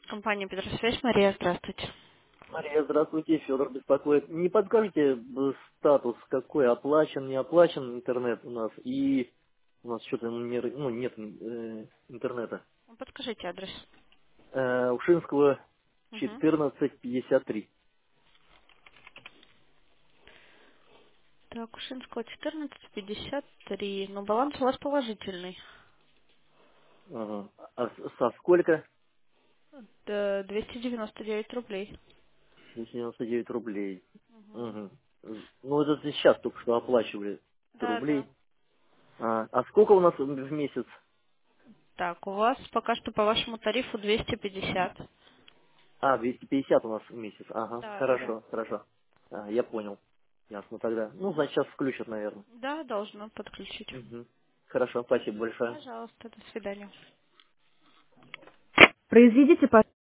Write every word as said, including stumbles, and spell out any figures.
Компания Петросвязь, Мария, здравствуйте. Мария, здравствуйте, Федор беспокоит. Не подскажете э, статус, какой оплачен, не оплачен интернет у нас, и у нас что-то не р- ну, нет э, интернета. Подскажите адрес. Э, Ушинского Угу. четырнадцать пятьдесят три. Так, Ушинского четырнадцать пятьдесят три. Но баланс у вас положительный. Ага. А с- со сколько? Да, двести девяносто девять рублей. девяносто девять рублей. Мгм. Ну, вот это сейчас только что оплачивали сто Да, да. рублей. А, а сколько у нас в в месяц? Так, у вас пока что по вашему тарифу двести пятьдесят. А, двести пятьдесят у нас в месяц. Ага, Да, да, да. хорошо, хорошо. А, я понял. Ясно тогда. Ну, значит, сейчас включат, наверное. Да, должно подключить. Мгм. Хорошо, спасибо большое. Пожалуйста, до свидания. Произведите, пожалуйста.